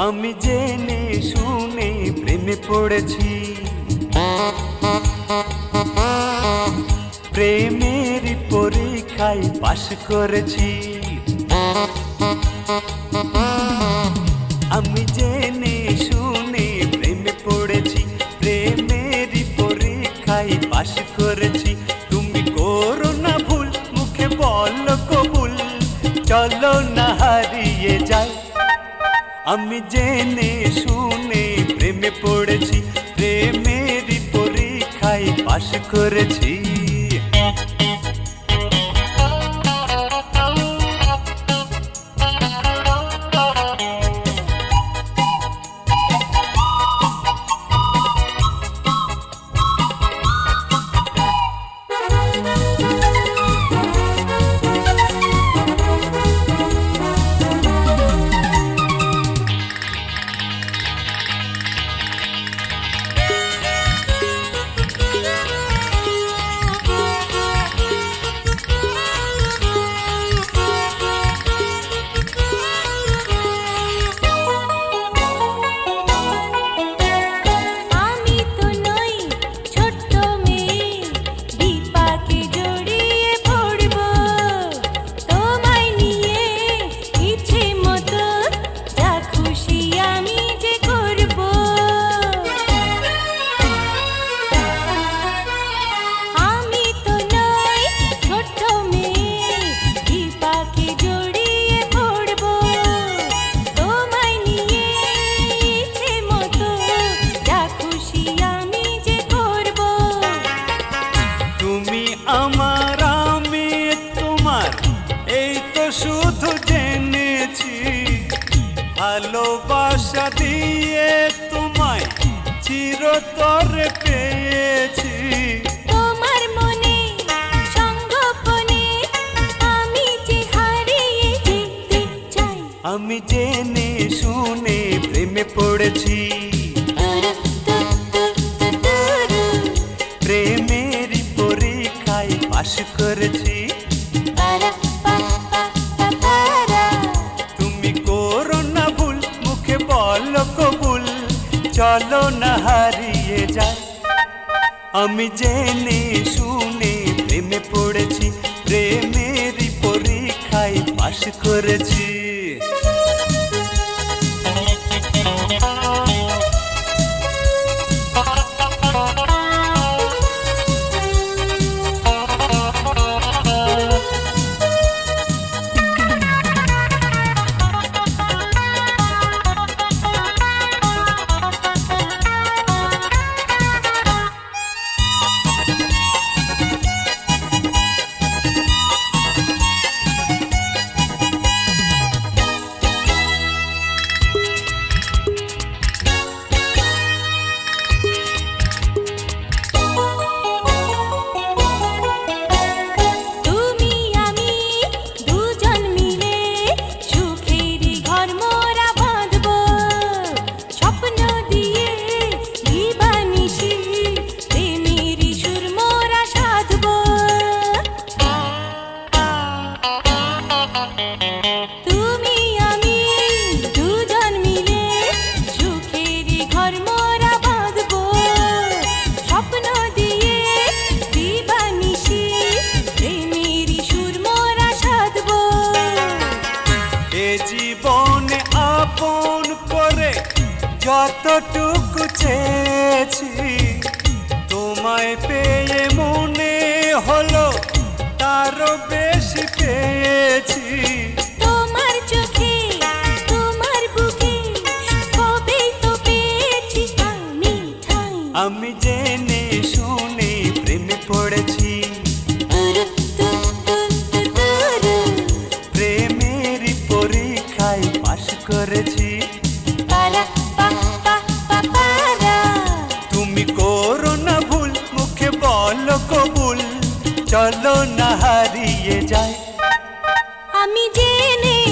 আমি জেনে শুনে প্রেমে পড়েছি, প্রেমের পরীক্ষায় পাশ করেছি। আমি জেনে শুনে প্রেমে পড়েছি, প্রেমের পরীক্ষায় পাশ করেছি। তুমি করো না ভুল, মুখে বলো কবুল, চলো না হারিয়ে যাই। আমি জেনে শুনে প্রেমে পড়েছি, প্রেমের পরীক্ষায় পাশ করেছি। আমার আমি তোমার এই তো শুধু জেনেছি, ভালোবাসা দিয়ে তোমায় চিরতরে পেয়েছি। তোমার মনে সঙ্গোপনে আমি যে হারিয়ে যেতে চাই। আমি জেনে শুনে প্রেমে পড়েছি, প্রেমের পরীক্ষায় পাশ করেছি। তুমি করো না ভুল, মুখে বলো কবুল, চলো না হারিয়ে যাই। আমি জেনে শুনে প্রেমে পড়েছি, প্রেমের পরীক্ষায় পাশ করেছি। তুমি আমি দুজন মিলে সুখেরই ঘর মোরা বাঁধবো, স্বপ্ন দিয়ে দিবানিশি প্রেমেরই সুর মোরা সাধবো। এ জীবনে আপন করে যতটুকু চেয়েছি, তোমায় পেয়ে মনে হলো তারও বেশি পেয়েছি। তোমার চোখে তোমার বুকে কবেই তো পেয়েছি আমি ঠাঁই। আমি জেনে শুনে প্রেমে পড়েছি, প্রেমের পরীক্ষায় পাশ করেছি। তুমি করো না ভুল, মুখে বলো কবুল, চলো না হারিয়ে যাই। আমি জেনে